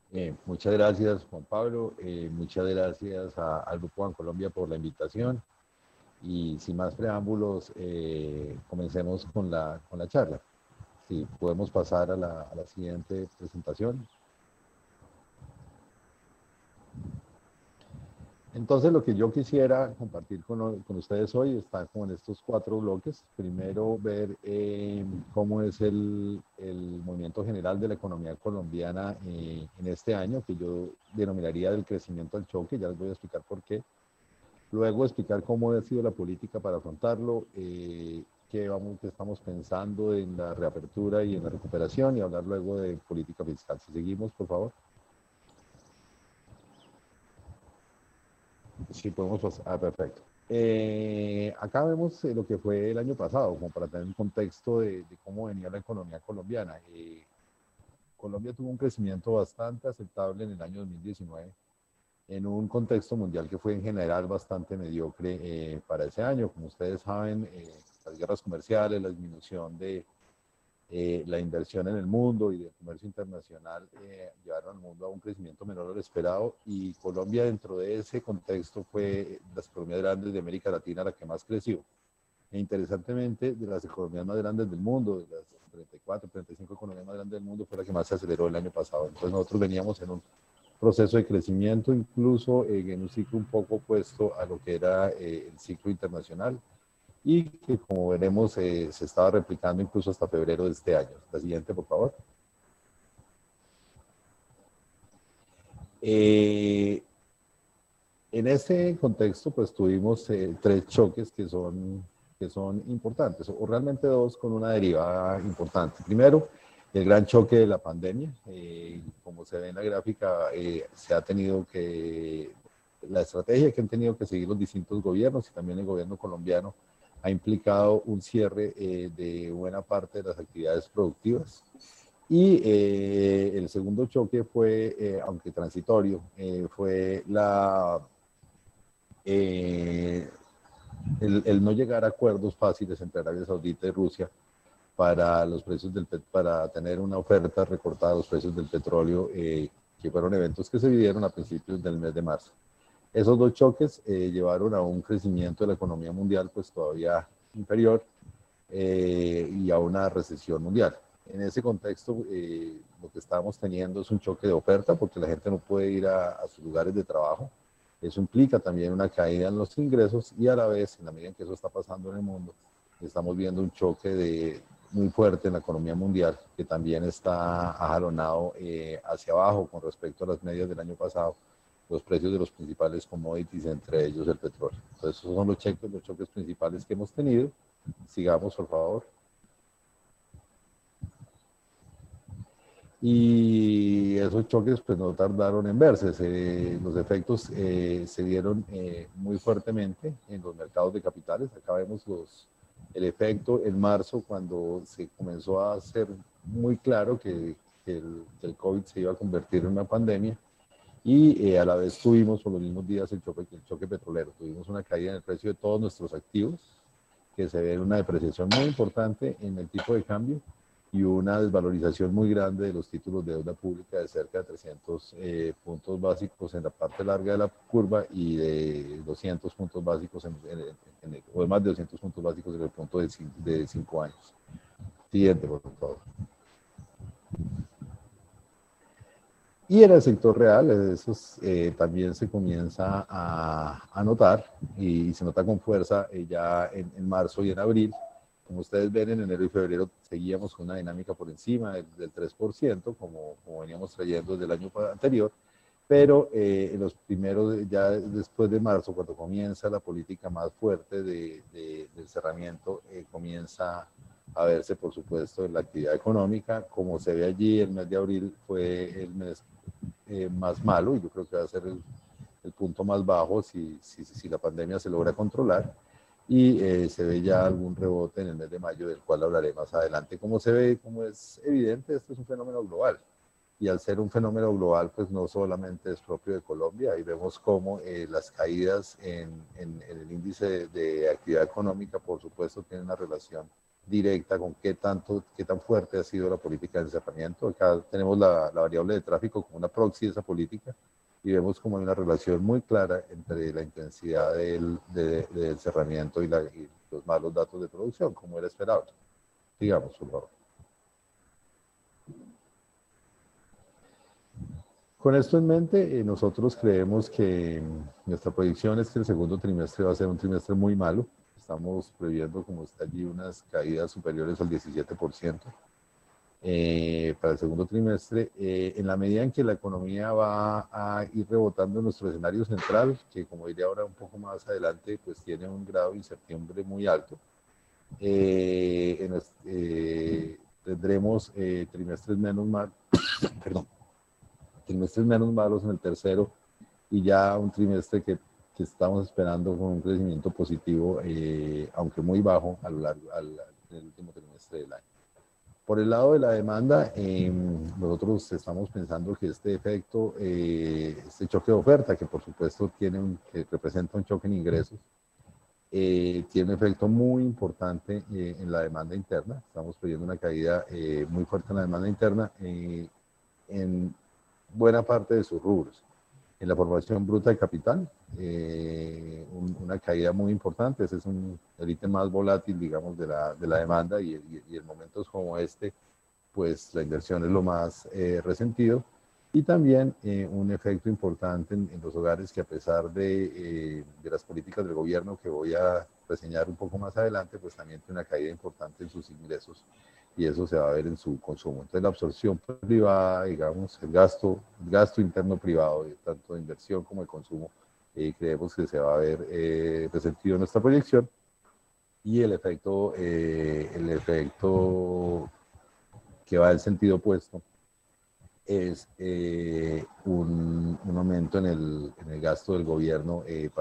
Muchas gracias, Juan Pablo. Muchas gracias al Grupo Bancolombia por la invitación. Y sin más preámbulos, comencemos con la charla. Si podemos pasar a la siguiente presentación. Entonces, lo que yo quisiera compartir con ustedes hoy está como en estos cuatro bloques. Primero, ver cómo es el movimiento general de la economía colombiana en este año, que yo denominaría del crecimiento al choque. Ya les voy a explicar por qué. Luego, explicar cómo ha sido la política para afrontarlo, qué estamos pensando en la reapertura y en la recuperación, y hablar luego de política fiscal. Si seguimos, por favor. Sí, podemos pasar. Ah, perfecto. Acá vemos lo que fue el año pasado, como para tener un contexto de cómo venía la economía colombiana. Colombia tuvo un crecimiento bastante aceptable en el año 2019, en un contexto mundial que fue en general bastante mediocre para ese año. Como ustedes saben, las guerras comerciales, la disminución de la inversión en el mundo y del comercio internacional llevaron al mundo a un crecimiento menor al esperado, y Colombia dentro de ese contexto fue las economías grandes de América Latina la que más creció. E interesantemente, de las economías más grandes del mundo, de las 34, 35 economías más grandes del mundo, fue la que más se aceleró el año pasado. Entonces nosotros veníamos en un proceso de crecimiento, incluso en un ciclo un poco opuesto a lo que era el ciclo internacional, y que, como veremos, se estaba replicando incluso hasta febrero de este año. La siguiente, por favor. Eh, en este contexto, pues tuvimos tres choques que son importantes, o realmente dos con una derivada importante. Primero, el gran choque de la pandemia. Como se ve en la gráfica, se ha tenido que, la estrategia que han tenido que seguir los distintos gobiernos y también el gobierno colombiano ha implicado un cierre de buena parte de las actividades productivas. Y el segundo choque fue, aunque transitorio, fue eh, el no llegar a acuerdos fáciles entre Arabia Saudita y Rusia para los precios para tener una oferta recortada de los precios del petróleo, que fueron eventos que se vivieron a principios del mes de marzo. Esos dos choques llevaron a un crecimiento de la economía mundial pues todavía inferior, y a una recesión mundial. En ese contexto, lo que estamos teniendo es un choque de oferta, porque la gente no puede ir a sus lugares de trabajo. Eso implica también una caída en los ingresos, y a la vez, en la medida en que eso está pasando en el mundo, estamos viendo un choque muy fuerte en la economía mundial, que también está ajalonado hacia abajo con respecto a las medias del año pasado, los precios de los principales commodities, entre ellos el petróleo. Entonces, esos son los choques principales que hemos tenido. Sigamos, por favor. Y esos choques pues no tardaron en verse. Los efectos se dieron muy fuertemente en los mercados de capitales. Acá vemos el efecto en marzo, cuando se comenzó a hacer muy claro que el COVID se iba a convertir en una pandemia, y a la vez tuvimos por los mismos días el choque petrolero. Tuvimos una caída en el precio de todos nuestros activos, que se ve una depreciación muy importante en el tipo de cambio y una desvalorización muy grande de los títulos de deuda pública, de cerca de 300 puntos básicos en la parte larga de la curva, y de 200 puntos básicos, o de más de 200 puntos básicos en el punto de 5 años. Siguiente, por favor. Y en el sector real, eso también se comienza a notar, y se nota con fuerza ya en marzo y en abril. Como ustedes ven, en enero y febrero seguíamos con una dinámica por encima del 3%, como veníamos trayendo desde el año anterior, pero en los primeros, ya después de marzo, cuando comienza la política más fuerte del cerramiento, comienza a verse, por supuesto, en la actividad económica. Como se ve allí, el mes de abril fue el mes más malo, y yo creo que va a ser el punto más bajo si la pandemia se logra controlar, y se ve ya algún rebote en el mes de mayo, del cual hablaré más adelante. Como se ve, como es evidente, esto es un fenómeno global, y al ser un fenómeno global, pues no solamente es propio de Colombia. Y vemos cómo las caídas en el índice de actividad económica, por supuesto, tienen una relación directa con qué tan fuerte ha sido la política de encerramiento. Acá tenemos la variable de tráfico como una proxy de esa política y vemos como hay una relación muy clara entre la intensidad del encerramiento y los malos datos de producción, como era esperable. Digamos, por favor. Con esto en mente, nosotros creemos que nuestra proyección es que el segundo trimestre va a ser un trimestre muy malo. Estamos previendo, como está allí, unas caídas superiores al 17% para el segundo trimestre. En la medida en que la economía va a ir rebotando en nuestro escenario central, que como diré ahora un poco más adelante, pues tiene un grado de incertidumbre muy alto, tendremos trimestres menos mal, perdón, trimestres menos malos en el tercero y ya un trimestre que estamos esperando con un crecimiento positivo, aunque muy bajo a lo largo del último trimestre del año. Por el lado de la demanda, nosotros estamos pensando que este efecto, este choque de oferta, que por supuesto que representa un choque en ingresos, tiene un efecto muy importante en la demanda interna. Estamos pidiendo una caída muy fuerte en la demanda interna en buena parte de sus rubros. En la formación bruta de capital, una caída muy importante. Ese es el ítem más volátil, digamos, de la demanda y en momentos como este, pues la inversión es lo más resentido. Y también un efecto importante en los hogares que a pesar de las políticas del gobierno que voy a reseñar un poco más adelante, pues también tiene una caída importante en sus ingresos y eso se va a ver en su consumo. Entonces la absorción privada, digamos, el gasto interno privado, tanto de inversión como de consumo, creemos que se va a ver resentido en nuestra proyección y el efecto que va en sentido opuesto es un aumento en el gasto del gobierno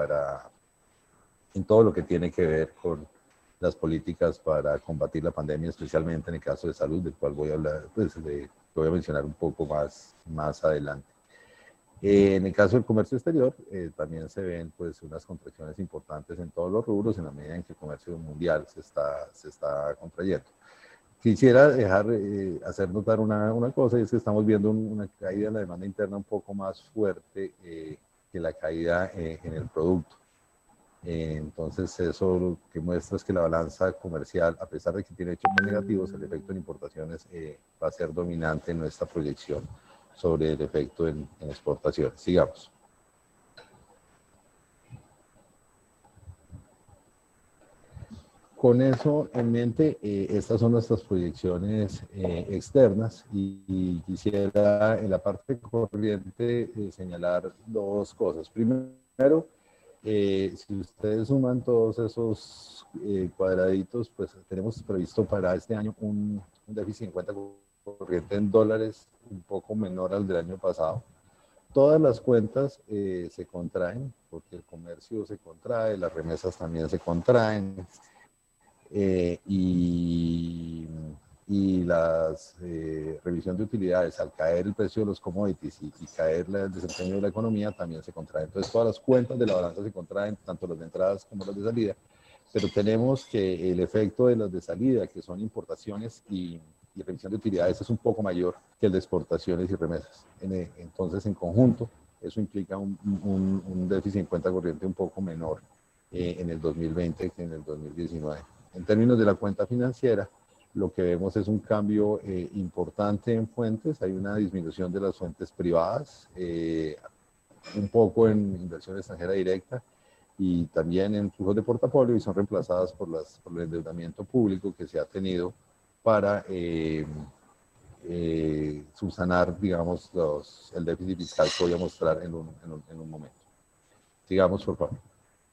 en todo lo que tiene que ver con las políticas para combatir la pandemia, especialmente en el caso de salud, del cual voy a hablar, pues voy a mencionar un poco más adelante. En el caso del comercio exterior, también se ven pues unas contracciones importantes en todos los rubros en la medida en que el comercio mundial se está contrayendo. Quisiera hacer notar una cosa, y es que estamos viendo una caída en la demanda interna un poco más fuerte que la caída en el producto. Entonces, eso lo que muestra es que la balanza comercial, a pesar de que tiene hechos negativos, el efecto en importaciones va a ser dominante en nuestra proyección sobre el efecto en exportaciones. Sigamos. Con eso en mente, estas son nuestras proyecciones externas y quisiera en la parte corriente señalar dos cosas. Primero, si ustedes suman todos esos cuadraditos, pues tenemos previsto para este año un déficit en cuenta corriente en dólares un poco menor al del año pasado. Todas las cuentas se contraen porque el comercio se contrae, las remesas también se contraen. Y la revisión de utilidades, al caer el precio de los commodities y caer el desempeño de la economía, también se contrae. Entonces, todas las cuentas de la balanza se contraen, tanto las de entradas como las de salida, pero tenemos que el efecto de las de salida, que son importaciones y revisión de utilidades, es un poco mayor que el de exportaciones y remesas. Entonces, en conjunto, eso implica un déficit en cuenta corriente un poco menor en el 2020 que en el 2019. En términos de la cuenta financiera, lo que vemos es un cambio importante en fuentes. Hay una disminución de las fuentes privadas, un poco en inversión extranjera directa y también en flujos de portafolio y son reemplazadas por el endeudamiento público que se ha tenido para subsanar, digamos, el déficit fiscal que voy a mostrar en un momento. Sigamos, por favor.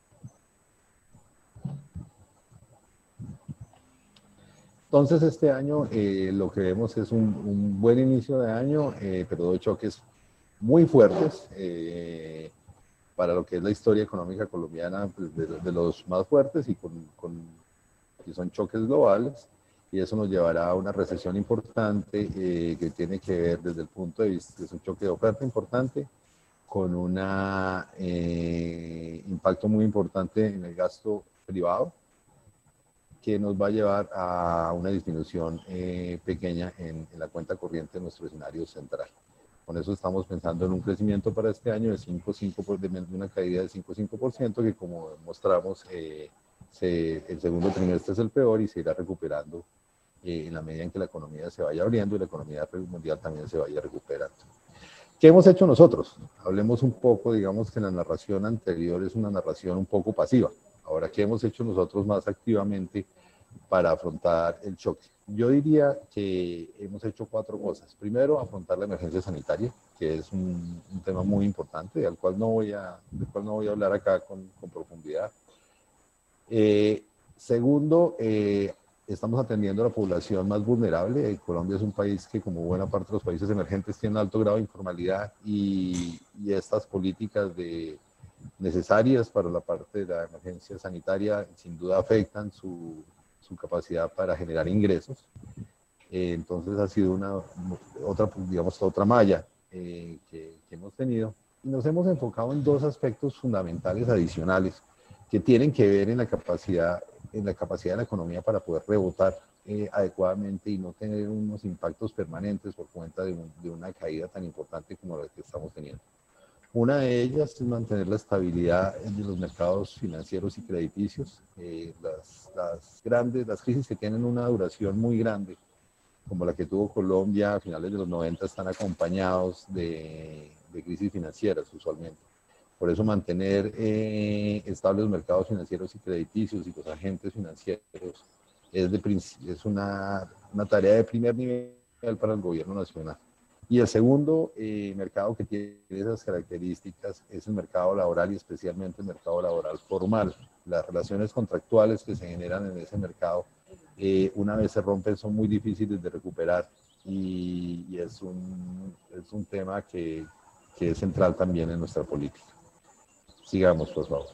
Entonces, este año lo que vemos es un buen inicio de año, pero dos choques muy fuertes para lo que es la historia económica colombiana, pues, de los más fuertes y que son choques globales. Y eso nos llevará a una recesión importante que tiene que ver desde el punto de vista, es un choque de oferta importante, con un impacto muy importante en el gasto privado. que nos va a llevar a una disminución pequeña en la cuenta corriente de nuestro escenario central. Con eso estamos pensando en un crecimiento para este año de 5,5%, de una caída de 5,5%, que como mostramos, el segundo trimestre es el peor y se irá recuperando en la medida en que la economía se vaya abriendo y la economía mundial también se vaya recuperando. ¿Qué hemos hecho nosotros? Hablemos un poco, digamos que la narración anterior es una narración un poco pasiva. Ahora, ¿qué hemos hecho nosotros más activamente para afrontar el choque? Yo diría que hemos hecho 4 cosas. Primero, afrontar la emergencia sanitaria, que es un tema muy importante, del cual no voy a hablar acá con profundidad. Segundo, estamos atendiendo a la población más vulnerable. Colombia es un país que, como buena parte de los países emergentes, tiene un alto grado de informalidad y estas políticas necesarias para la parte de la emergencia sanitaria sin duda afectan su capacidad para generar ingresos. Entonces ha sido otra malla que hemos tenido. Y nos hemos enfocado en 2 aspectos fundamentales adicionales que tienen que ver en la capacidad de la economía para poder rebotar adecuadamente y no tener unos impactos permanentes por cuenta de una caída tan importante como la que estamos teniendo. Una de ellas es mantener la estabilidad de los mercados financieros y crediticios. Las crisis que tienen una duración muy grande, como la que tuvo Colombia a finales de los 90, están acompañados de crisis financieras usualmente. Por eso mantener estables los mercados financieros y crediticios y los agentes financieros es una tarea de primer nivel para el gobierno nacional. Y el segundo mercado que tiene esas características es el mercado laboral y especialmente el mercado laboral formal. Las relaciones contractuales que se generan en ese mercado, una vez se rompen, son muy difíciles de recuperar y es un tema que es central también en nuestra política. Sigamos, por favor.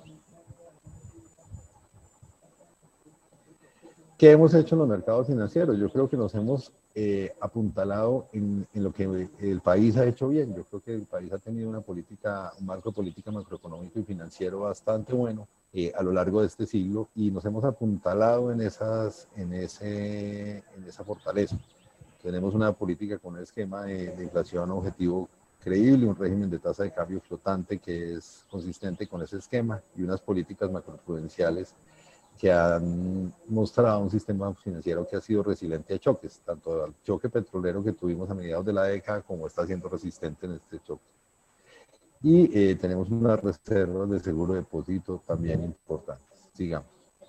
¿Qué hemos hecho en los mercados financieros? Yo creo que nos hemos apuntalado en lo que el país ha hecho bien. Yo creo que el país ha tenido una marco política macroeconómico y financiero bastante bueno a lo largo de este siglo y nos hemos apuntalado en esa fortaleza. Tenemos una política con un esquema de inflación objetivo creíble, un régimen de tasa de cambio flotante que es consistente con ese esquema y unas políticas macroprudenciales que han mostrado un sistema financiero que ha sido resiliente a choques, tanto al choque petrolero que tuvimos a mediados de la década como está siendo resistente en este choque. Y tenemos unas reservas de seguro de depósito también importantes. Sigamos.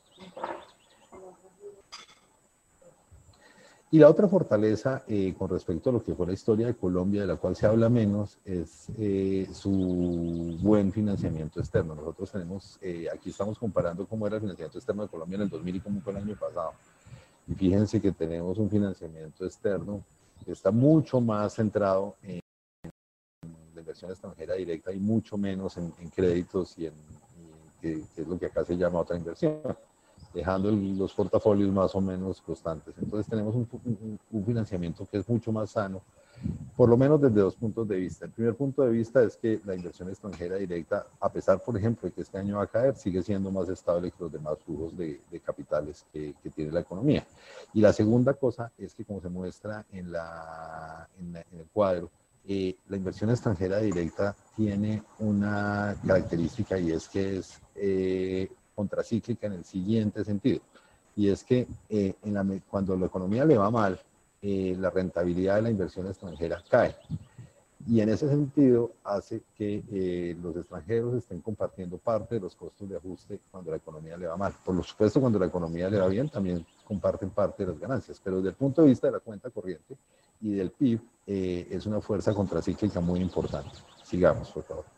Y la otra fortaleza con respecto a lo que fue la historia de Colombia, de la cual se habla menos, es su buen financiamiento externo. Nosotros aquí estamos comparando cómo era el financiamiento externo de Colombia en el 2000 y cómo fue el año pasado. Y fíjense que tenemos un financiamiento externo que está mucho más centrado en la inversión extranjera directa y mucho menos en créditos que es lo que acá se llama otra inversión, dejando los portafolios más o menos constantes. Entonces tenemos un financiamiento que es mucho más sano, por lo menos desde 2 puntos de vista. El primer punto de vista es que la inversión extranjera directa, a pesar, por ejemplo, de que este año va a caer, sigue siendo más estable que los demás flujos de capitales que tiene la economía. Y la segunda cosa es que, como se muestra en el cuadro, la inversión extranjera directa tiene una característica y es que es contracíclica en el siguiente sentido, y es que cuando la economía le va mal, la rentabilidad de la inversión extranjera cae. Y en ese sentido hace que los extranjeros estén compartiendo parte de los costos de ajuste cuando la economía le va mal. Por supuesto, cuando la economía le va bien, también comparten parte de las ganancias, pero desde el punto de vista de la cuenta corriente y del PIB, es una fuerza contracíclica muy importante. Sigamos, por favor.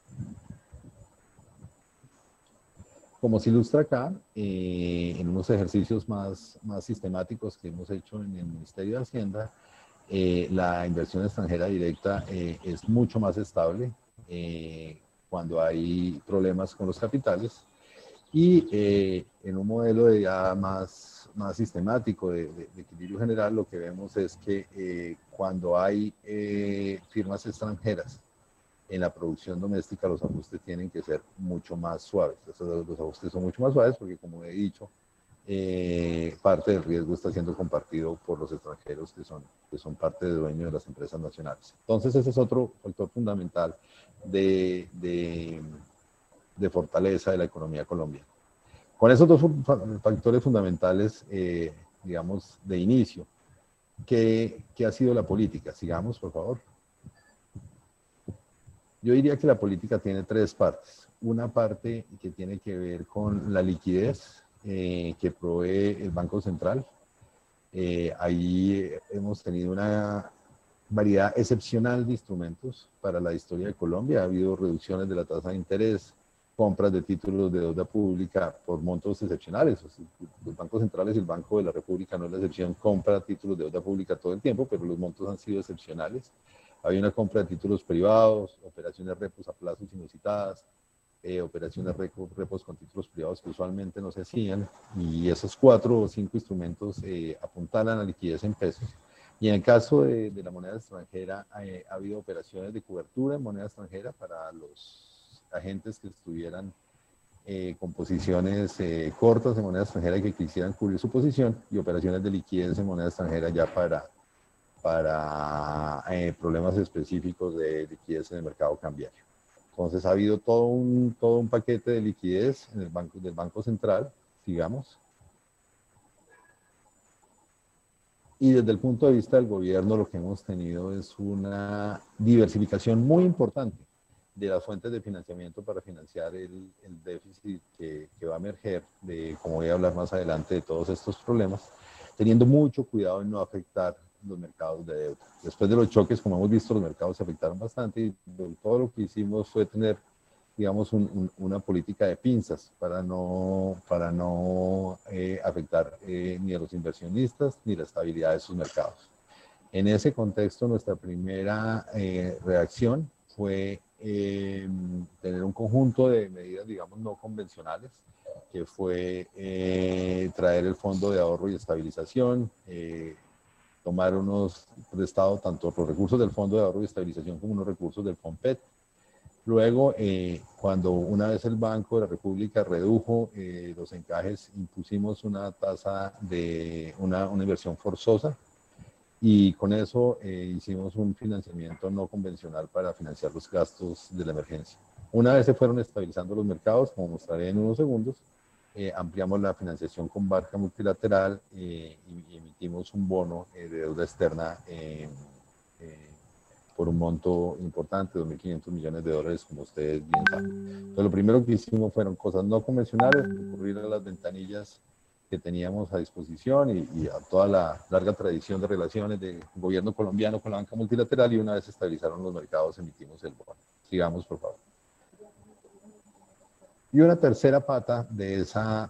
Como se ilustra acá, en unos ejercicios más sistemáticos que hemos hecho en el Ministerio de Hacienda, la inversión extranjera directa es mucho más estable cuando hay problemas con los capitales y en un modelo ya más sistemático de equilibrio general, lo que vemos es que cuando hay firmas extranjeras en la producción doméstica, los ajustes tienen que ser mucho más suaves. Los ajustes son mucho más suaves porque, como he dicho, parte del riesgo está siendo compartido por los extranjeros que son parte de dueños de las empresas nacionales. Entonces ese es otro factor fundamental de fortaleza de la economía colombiana. Con esos dos factores fundamentales, digamos, de inicio, ¿qué ha sido la política? Sigamos, por favor. Yo diría que la política tiene tres partes. Una parte que tiene que ver con la liquidez que provee el Banco Central. Ahí hemos tenido una variedad excepcional de instrumentos para la historia de Colombia. Ha habido reducciones de la tasa de interés, compras de títulos de deuda pública por montos excepcionales. O sea, los bancos centrales y el Banco de la República no es la excepción, compra títulos de deuda pública todo el tiempo, pero los montos han sido excepcionales. Hay una compra de títulos privados, operaciones repos a plazos inusitadas, operaciones repos con títulos privados que usualmente no se hacían, y esos 4 o 5 instrumentos apuntalan a liquidez en pesos. Y en el caso de la moneda extranjera, ha habido operaciones de cobertura en moneda extranjera para los agentes que estuvieran con posiciones cortas en moneda extranjera y que quisieran cubrir su posición, y operaciones de liquidez en moneda extranjera ya para problemas específicos de liquidez en el mercado cambiario. Entonces ha habido todo un paquete de liquidez en el del Banco Central, digamos. Y desde el punto de vista del gobierno, lo que hemos tenido es una diversificación muy importante de las fuentes de financiamiento para financiar el déficit que va a emerger, como voy a hablar más adelante, de todos estos problemas, teniendo mucho cuidado en no afectar los mercados de deuda. Después de los choques, como hemos visto, los mercados se afectaron bastante, y todo lo que hicimos fue tener, digamos, una política de pinzas para no afectar ni a los inversionistas ni la estabilidad de sus mercados. En ese contexto, nuestra primera reacción fue tener un conjunto de medidas, digamos, no convencionales, que fue traer el Fondo de Ahorro y Estabilización, tomar unos prestados, tanto los recursos del Fondo de Ahorro y Estabilización como unos recursos del FOMPET. Luego, cuando una vez el Banco de la República redujo los encajes, impusimos una tasa de una inversión forzosa, y con eso hicimos un financiamiento no convencional para financiar los gastos de la emergencia. Una vez se fueron estabilizando los mercados, como mostraré en unos segundos, ampliamos la financiación con banca multilateral y emitimos un bono de deuda externa por un monto importante, 2.500 millones de dólares, como ustedes bien saben. Entonces, lo primero que hicimos fueron cosas no convencionales, recurrir a las ventanillas que teníamos a disposición y a toda la larga tradición de relaciones del gobierno colombiano con la banca multilateral, y una vez se estabilizaron los mercados, emitimos el bono. Sigamos, por favor. Y una tercera pata de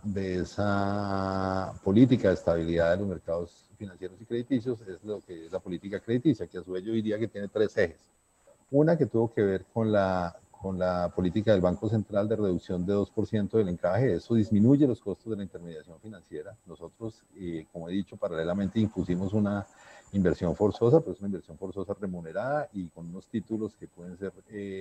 esa política de estabilidad de los mercados financieros y crediticios es lo que es la política crediticia, que a su vez yo diría que tiene 3 ejes. Una que tuvo que ver con la política del Banco Central de reducción de 2% del encaje. Eso disminuye los costos de la intermediación financiera. Nosotros, como he dicho, paralelamente impusimos una inversión forzosa, pero es una inversión forzosa remunerada y con unos títulos que pueden ser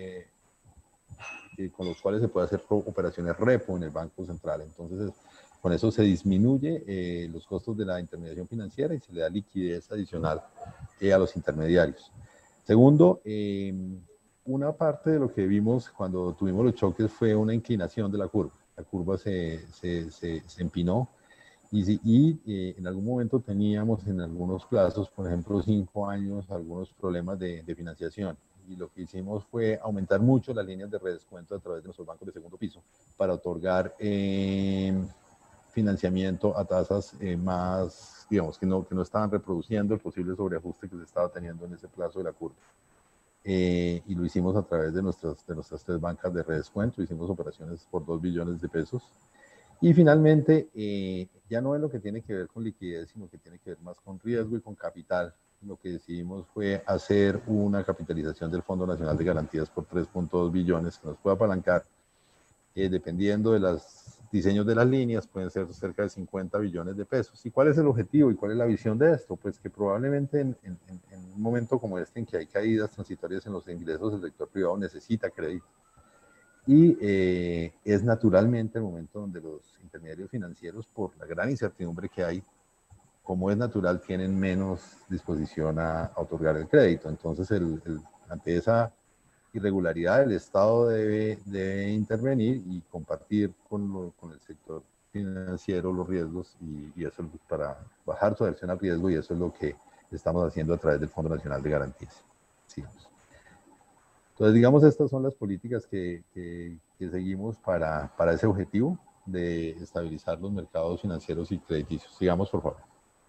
con los cuales se puede hacer operaciones repo en el Banco Central. Entonces, con eso se disminuye los costos de la intermediación financiera y se le da liquidez adicional a los intermediarios. Segundo, una parte de lo que vimos cuando tuvimos los choques fue una inclinación de la curva. La curva se empinó y en algún momento teníamos en algunos plazos, por ejemplo 5 años, algunos problemas de financiación. Y lo que hicimos fue aumentar mucho las líneas de redescuento a través de nuestros bancos de segundo piso para otorgar financiamiento a tasas más, digamos, que no estaban reproduciendo el posible sobreajuste que se estaba teniendo en ese plazo de la curva. Y lo hicimos a través de nuestras 3 bancas de redescuento. Hicimos operaciones por 2 billones de pesos. Y finalmente, ya no es lo que tiene que ver con liquidez, sino que tiene que ver más con riesgo y con capital. Lo que decidimos fue hacer una capitalización del Fondo Nacional de Garantías por 3.2 billones que nos puede apalancar, dependiendo de los diseños de las líneas, pueden ser cerca de 50 billones de pesos. ¿Y cuál es el objetivo y cuál es la visión de esto? Pues que probablemente en un momento como este, en que hay caídas transitorias en los ingresos, el sector privado necesita crédito. Y es naturalmente el momento donde los intermediarios financieros, por la gran incertidumbre que hay, como es natural, tienen menos disposición a otorgar el crédito. Entonces, ante esa irregularidad, el Estado debe intervenir y compartir con el sector financiero los riesgos, y eso es para bajar su aversión al riesgo, y eso es lo que estamos haciendo a través del Fondo Nacional de Garantías. Sigamos. Entonces, digamos, estas son las políticas que seguimos para ese objetivo de estabilizar los mercados financieros y crediticios. Sigamos, por favor.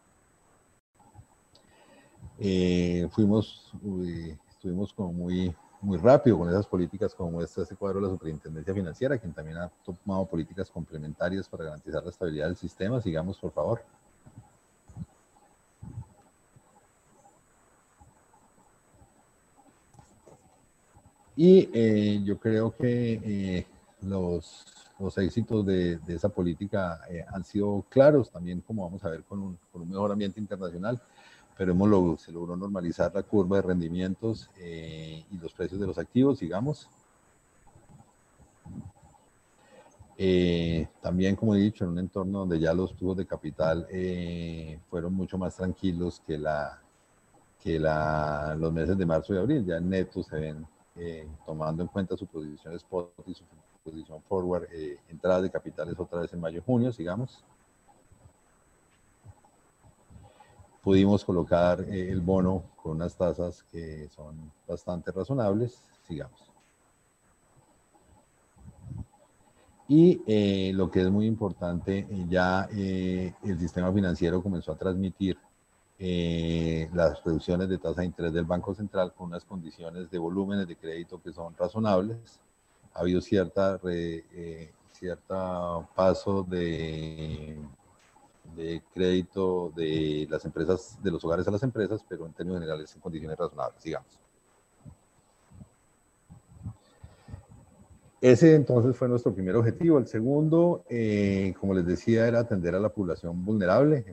Estuvimos como muy rápido con esas políticas, como muestra este cuadro de la Superintendencia Financiera, quien también ha tomado políticas complementarias para garantizar la estabilidad del sistema. Sigamos, por favor. Y yo creo que los éxitos de esa política han sido claros, también como vamos a ver con un mejor ambiente internacional, pero se logró normalizar la curva de rendimientos y los precios de los activos, digamos. También, como he dicho, en un entorno donde ya los flujos de capital fueron mucho más tranquilos que los meses de marzo y abril. Ya en neto se ven, tomando en cuenta su posición spot y su posición forward, entradas de capitales otra vez en mayo y junio, sigamos. Pudimos colocar el bono con unas tasas que son bastante razonables, sigamos. Y lo que es muy importante, ya el sistema financiero comenzó a transmitir las reducciones de tasa de interés del Banco Central con unas condiciones de volúmenes de crédito que son razonables. Ha habido cierta paso de crédito de las empresas, de los hogares a las empresas, pero en términos generales en condiciones razonables, digamos. Ese entonces fue nuestro primer objetivo. El segundo, como les decía, era atender a la población vulnerable.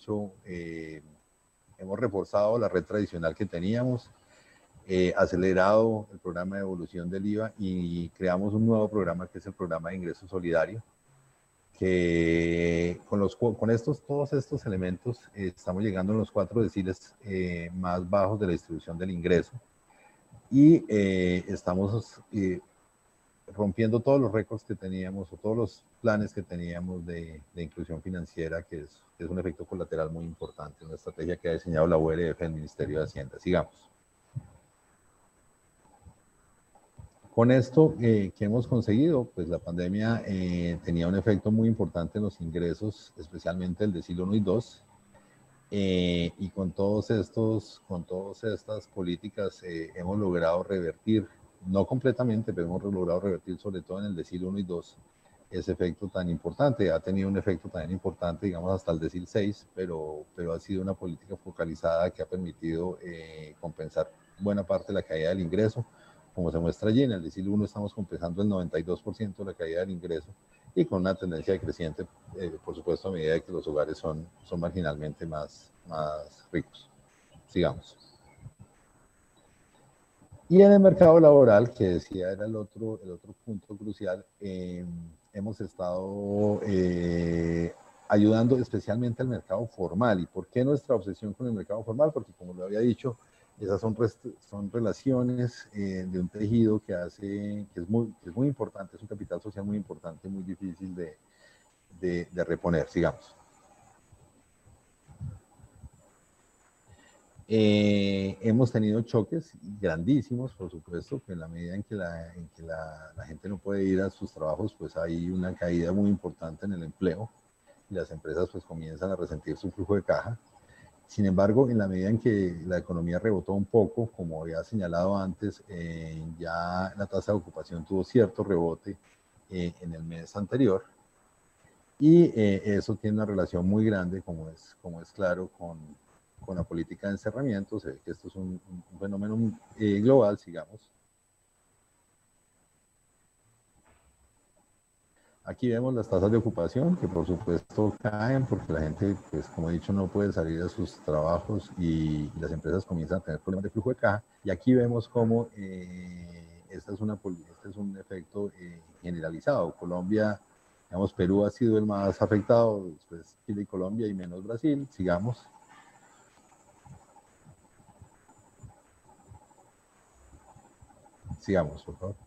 Hemos reforzado la red tradicional que teníamos, acelerado el programa de evolución del IVA y creamos un nuevo programa que es el programa de ingreso solidario, que todos estos elementos estamos llegando a los 4 deciles más bajos de la distribución del ingreso, y estamos rompiendo todos los récords que teníamos o todos los planes que teníamos de inclusión financiera, que es un efecto colateral muy importante, una estrategia que ha diseñado la URF, el Ministerio de Hacienda. Sigamos. Con esto, ¿qué hemos conseguido? Pues la pandemia tenía un efecto muy importante en los ingresos, especialmente el decil 1 y 2, y con todas estas políticas hemos logrado revertir, no completamente, pero hemos logrado revertir sobre todo en el decil 1 y 2 ese efecto tan importante. Ha tenido un efecto también importante, digamos, hasta el decil 6, pero ha sido una política focalizada que ha permitido compensar buena parte de la caída del ingreso. Como se muestra allí, en el decil 1 estamos compensando el 92% de la caída del ingreso, y con una tendencia creciente, por supuesto, a medida que los hogares son marginalmente más ricos. Sigamos. Y en el mercado laboral, que decía era el otro punto crucial, hemos estado ayudando especialmente al mercado formal. ¿Y por qué nuestra obsesión con el mercado formal? Porque, como lo había dicho, esas son relaciones de un tejido que es muy importante, es un capital social muy importante, muy difícil de reponer, sigamos. Hemos tenido choques grandísimos, por supuesto, que en la medida en que la gente no puede ir a sus trabajos, pues hay una caída muy importante en el empleo, y las empresas pues comienzan a resentir su flujo de caja. Sin embargo, en la medida en que la economía rebotó un poco, como había señalado antes, ya la tasa de ocupación tuvo cierto rebote en el mes anterior, y eso tiene una relación muy grande, como es claro, con la política de encerramiento. Se ve que esto es un fenómeno global, sigamos. Aquí vemos las tasas de ocupación, que por supuesto caen porque la gente, pues como he dicho, no puede salir a sus trabajos, y las empresas comienzan a tener problemas de flujo de caja. Y aquí vemos cómo este es un efecto generalizado. Colombia, digamos, Perú ha sido el más afectado, después Chile y Colombia y menos Brasil. Sigamos. Sigamos, por favor.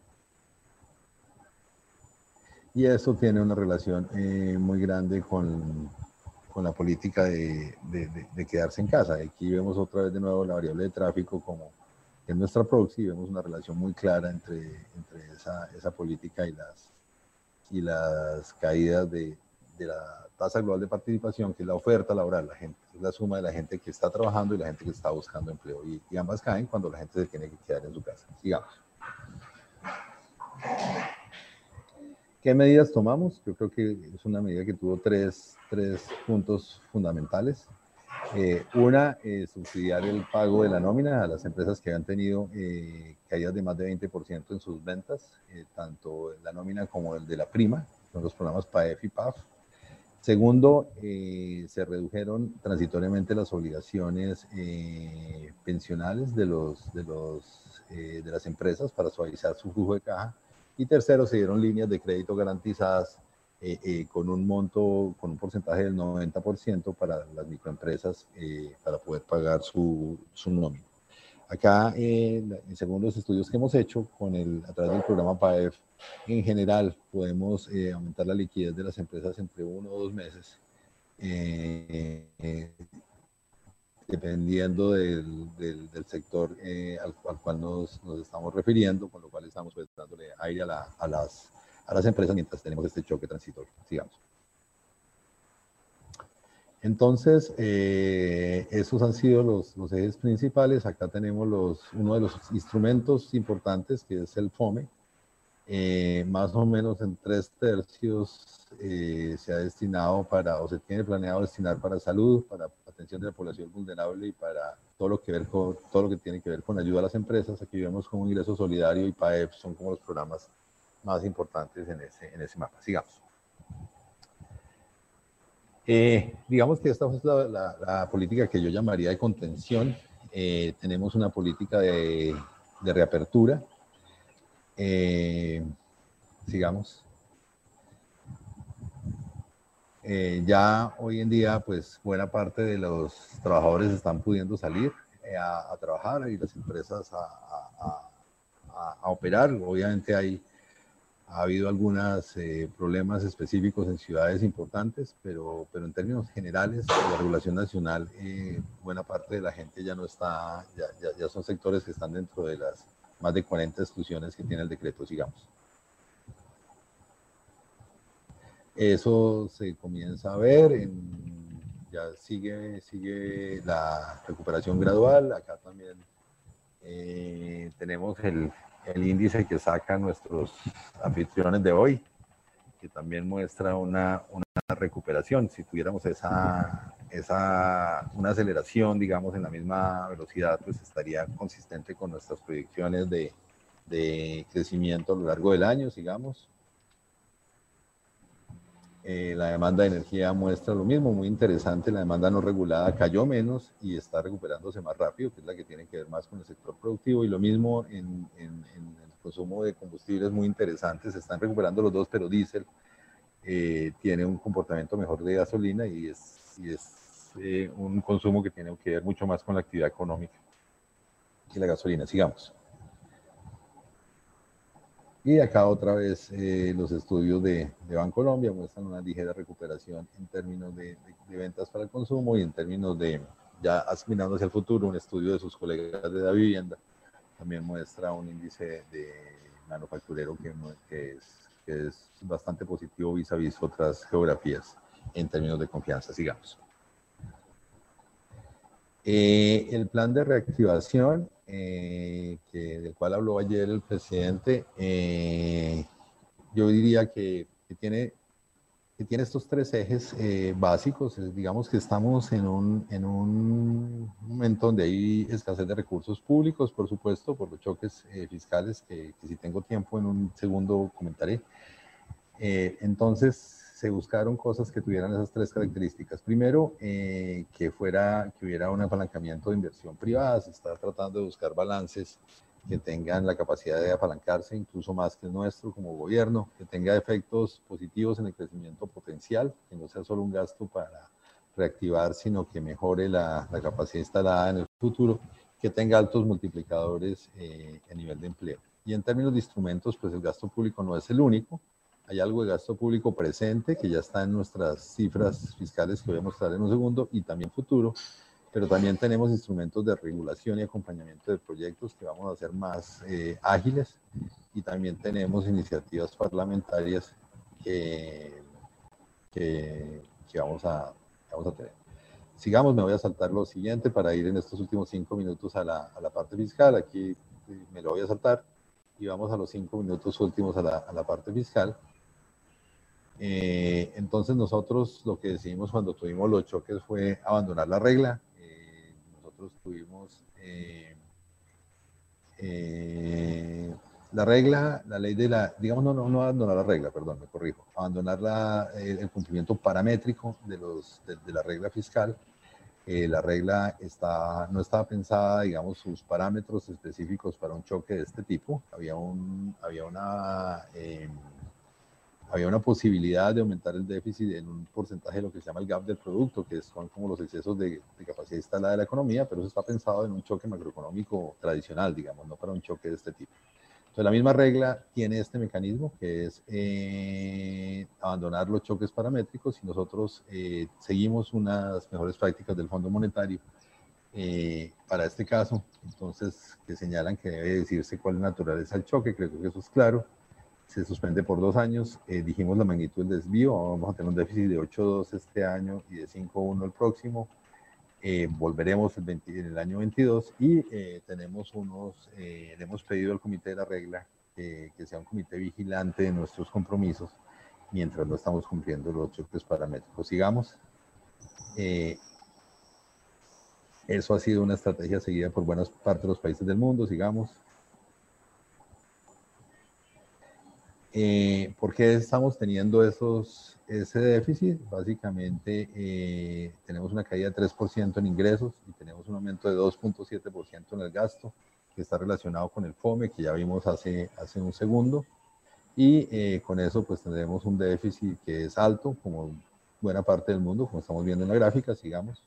Y eso tiene una relación muy grande con la política de quedarse en casa. Aquí vemos otra vez de nuevo la variable de tráfico como en nuestra proxy, vemos una relación muy clara entre esa política y las caídas de la tasa global de participación, que es la oferta laboral, la gente, es la suma de la gente que está trabajando y la gente que está buscando empleo. Y ambas caen cuando la gente se tiene que quedar en su casa. Sigamos. ¿Qué medidas tomamos? Yo creo que es una medida que tuvo tres puntos fundamentales. Una, subsidiar el pago de la nómina a las empresas que han tenido caídas de más de 20% en sus ventas, tanto la nómina como el de la prima, son los programas PAEF y PAF. Segundo, se redujeron transitoriamente las obligaciones pensionales de las empresas para suavizar su flujo de caja. Y tercero, se dieron líneas de crédito garantizadas con un monto, con un porcentaje del 90% para las microempresas para poder pagar su nómina. Acá, según los estudios que hemos hecho a través del programa PAEF, en general podemos aumentar la liquidez de las empresas entre 1 o 2 meses, dependiendo del sector al cual nos estamos refiriendo, con lo cual estamos pues, dándole aire a las empresas mientras tenemos este choque transitorio. Sigamos. Entonces, esos han sido los ejes principales. Acá tenemos uno de los instrumentos importantes, que es el FOME. Más o menos en 3/3 se ha destinado o se tiene planeado destinar para salud, para atención de la población vulnerable y para todo lo que tiene que ver con ayuda a las empresas. Aquí vemos como Ingreso Solidario y PAEF son como los programas más importantes en ese mapa. Sigamos. Digamos que esta es la política que yo llamaría de contención. Tenemos una política de reapertura. Sigamos. Ya hoy en día, pues buena parte de los trabajadores están pudiendo salir a trabajar y las empresas a operar. Obviamente ha habido algunos problemas específicos en ciudades importantes, pero en términos generales, la regulación nacional, buena parte de la gente ya no está, ya son sectores que están dentro de las más de 40 exclusiones que tiene el decreto. Sigamos. Eso se comienza a ver, ya sigue la recuperación gradual. Acá también tenemos el índice que sacan nuestros anfitriones de hoy, que también muestra una recuperación. Si tuviéramos una aceleración, digamos, en la misma velocidad, pues estaría consistente con nuestras proyecciones de crecimiento a lo largo del año. Sigamos. La demanda de energía muestra lo mismo, muy interesante. La demanda no regulada cayó menos y está recuperándose más rápido, que es la que tiene que ver más con el sector productivo. Y lo mismo en el consumo de combustibles, muy interesante. Se están recuperando los dos, pero diésel tiene un comportamiento mejor de gasolina y es un consumo que tiene que ver mucho más con la actividad económica que la gasolina. Sigamos. Y acá otra vez los estudios de Bancolombia muestran una ligera recuperación en términos de ventas para el consumo y en términos de, ya mirando hacia el futuro, un estudio de sus colegas de la vivienda también muestra un índice de manufacturero que es bastante positivo vis a vis otras geografías en términos de confianza. Sigamos. El plan de reactivación, del cual habló ayer el presidente, yo diría que tiene estos 3 ejes básicos. Digamos que estamos en un momento donde hay escasez de recursos públicos, por supuesto, por los choques fiscales, que si tengo tiempo en un segundo comentaré. Entonces, se buscaron cosas que tuvieran esas 3 características. Primero, que hubiera un apalancamiento de inversión privada. Se está tratando de buscar balances que tengan la capacidad de apalancarse incluso más que el nuestro como gobierno, que tenga efectos positivos en el crecimiento potencial, que no sea solo un gasto para reactivar, sino que mejore la capacidad instalada en el futuro, que tenga altos multiplicadores a nivel de empleo. Y en términos de instrumentos, pues el gasto público no es el único. Hay algo de gasto público presente que ya está en nuestras cifras fiscales que voy a mostrar en un segundo y también futuro, pero también tenemos instrumentos de regulación y acompañamiento de proyectos que vamos a hacer más ágiles, y también tenemos iniciativas parlamentarias que vamos a tener. Sigamos, me voy a saltar lo siguiente para ir en estos últimos 5 minutos a la parte fiscal. Aquí me lo voy a saltar y vamos a los 5 minutos últimos a la parte fiscal. Entonces nosotros lo que decidimos cuando tuvimos los choques fue abandonar la regla. Nosotros tuvimos la regla, la ley de la, digamos, no abandonar la regla, perdón, me corrijo, abandonar el cumplimiento paramétrico de la regla fiscal. La regla no estaba pensada, digamos, sus parámetros específicos para un choque de este tipo. Había una posibilidad de aumentar el déficit en un porcentaje de lo que se llama el gap del producto, que son como los excesos de capacidad instalada de la economía, pero eso está pensado en un choque macroeconómico tradicional, digamos, no para un choque de este tipo. Entonces, la misma regla tiene este mecanismo, que es abandonar los choques paramétricos, y nosotros seguimos unas mejores prácticas del Fondo Monetario para este caso, entonces, que señalan que debe decirse cuál es la naturaleza del choque. Creo que eso es claro. Se suspende por 2 años. Dijimos la magnitud del desvío. Vamos a tener un déficit de 8.2 este año y de 5.1 el próximo. Volveremos en el año 22 y le hemos pedido al comité de la regla que sea un comité vigilante de nuestros compromisos mientras no estamos cumpliendo los choques paramétricos. Sigamos. Eso ha sido una estrategia seguida por buenas partes de los países del mundo. Sigamos. ¿Por qué estamos teniendo ese déficit? Básicamente tenemos una caída de 3% en ingresos y tenemos un aumento de 2.7% en el gasto, que está relacionado con el FOME, que ya vimos hace un segundo, y con eso pues tendremos un déficit que es alto, como buena parte del mundo, como estamos viendo en la gráfica. Sigamos.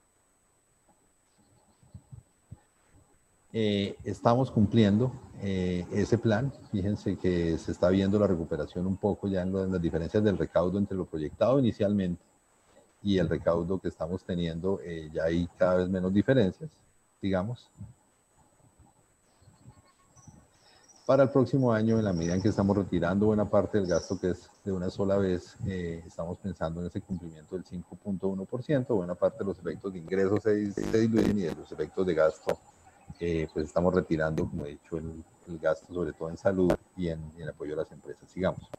Estamos cumpliendo ese plan. Fíjense que se está viendo la recuperación un poco ya en las diferencias del recaudo entre lo proyectado inicialmente y el recaudo que estamos teniendo. Ya hay cada vez menos diferencias, digamos. Para el próximo año, en la medida en que estamos retirando buena parte del gasto que es de una sola vez, estamos pensando en ese cumplimiento del 5.1%. Buena parte de los efectos de ingresos se diluyen, y de los efectos de gasto pues estamos retirando, como he dicho, el gasto sobre todo en salud y en apoyo a las empresas. Sigamos.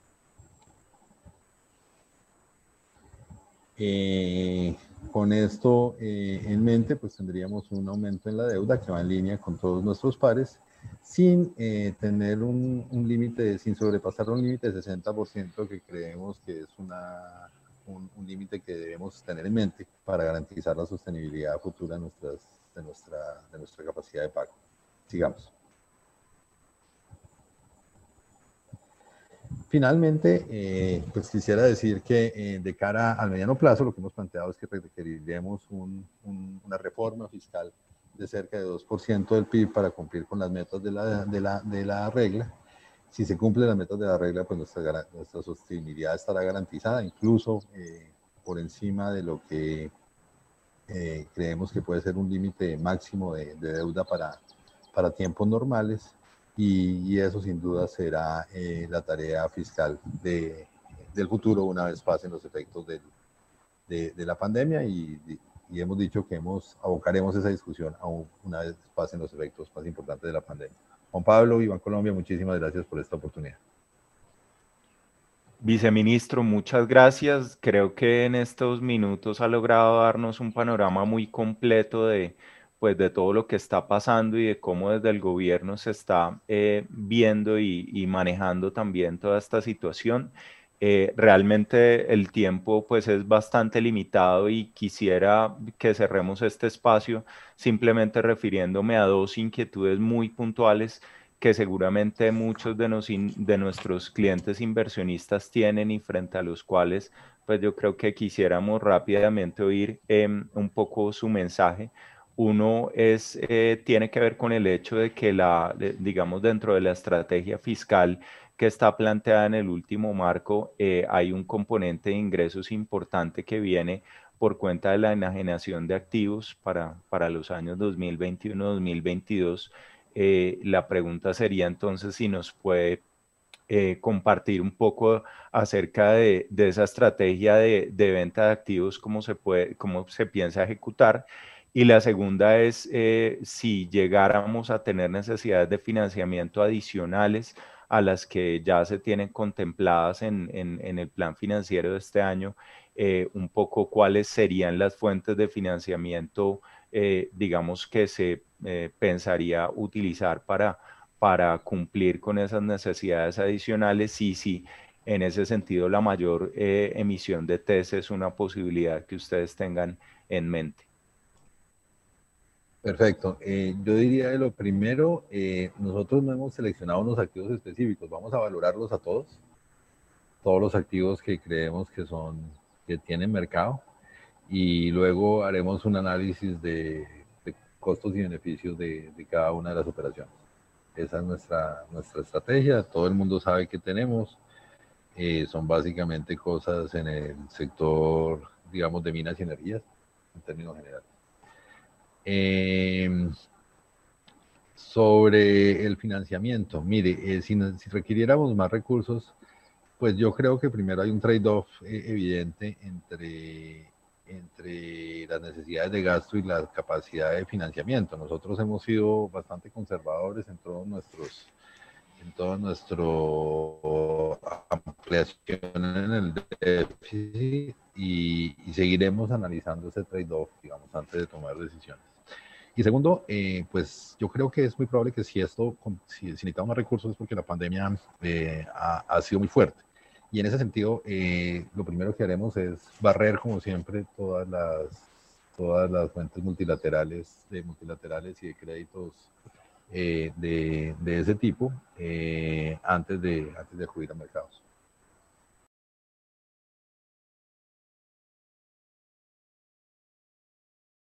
Con esto en mente, pues tendríamos un aumento en la deuda que va en línea con todos nuestros pares, sin tener un límite, sin sobrepasar un límite de 60%, que creemos que es un límite que debemos tener en mente para garantizar la sostenibilidad futura de nuestra capacidad de pago. Sigamos. Finalmente, pues quisiera decir que de cara al mediano plazo, lo que hemos planteado es que requeriremos una reforma fiscal de cerca de 2% del PIB para cumplir con las metas de la regla. Si se cumplen las metas de la regla, pues nuestra sostenibilidad estará garantizada, incluso por encima de lo que creemos que puede ser un límite máximo de deuda para tiempos normales, y eso sin duda será la tarea fiscal del futuro una vez pasen los efectos de la pandemia, y hemos dicho que abocaremos esa discusión aún una vez pasen los efectos más importantes de la pandemia. Juan Pablo y Bancolombia, muchísimas gracias por esta oportunidad. Viceministro, muchas gracias. Creo que en estos minutos ha logrado darnos un panorama muy completo pues, de todo lo que está pasando y de cómo desde el gobierno se está viendo y manejando también toda esta situación. Realmente el tiempo pues es bastante limitado y quisiera que cerremos este espacio simplemente refiriéndome a dos inquietudes muy puntuales que seguramente muchos de nuestros clientes inversionistas tienen y frente a los cuales pues yo creo que quisiéramos rápidamente oír un poco su mensaje. Uno es, tiene que ver con el hecho de que digamos, dentro de la estrategia fiscal que está planteada en el último marco, hay un componente de ingresos importante que viene por cuenta de la enajenación de activos para los años 2021-2022. La pregunta sería entonces si nos puede compartir un poco acerca de esa estrategia de venta de activos, cómo se piensa ejecutar. Y la segunda es si llegáramos a tener necesidades de financiamiento adicionales a las que ya se tienen contempladas en el plan financiero de este año, un poco cuáles serían las fuentes de financiamiento, digamos, que se pensaría utilizar para cumplir con esas necesidades adicionales y si en ese sentido la mayor emisión de TES es una posibilidad que ustedes tengan en mente. Perfecto. Yo diría de lo primero, nosotros no hemos seleccionado unos activos específicos, vamos a valorarlos a todos los activos que creemos que tienen mercado, y luego haremos un análisis de costos y beneficios de cada una de las operaciones. Esa es nuestra estrategia, todo el mundo sabe que tenemos, son básicamente cosas en el sector, digamos, de minas y energías, en términos generales. Sobre el financiamiento, mire, si requiriéramos más recursos, pues yo creo que primero hay un trade-off evidente entre las necesidades de gasto y la capacidad de financiamiento. Nosotros hemos sido bastante conservadores en todo nuestro ampliación en el déficit, y seguiremos analizando ese trade-off, digamos, antes de tomar decisiones. Y segundo, pues yo creo que es muy probable que si necesitamos más recursos es porque la pandemia ha sido muy fuerte. Y en ese sentido, lo primero que haremos es barrer, como siempre, todas las fuentes multilaterales y de créditos de ese tipo antes de acudir a mercados.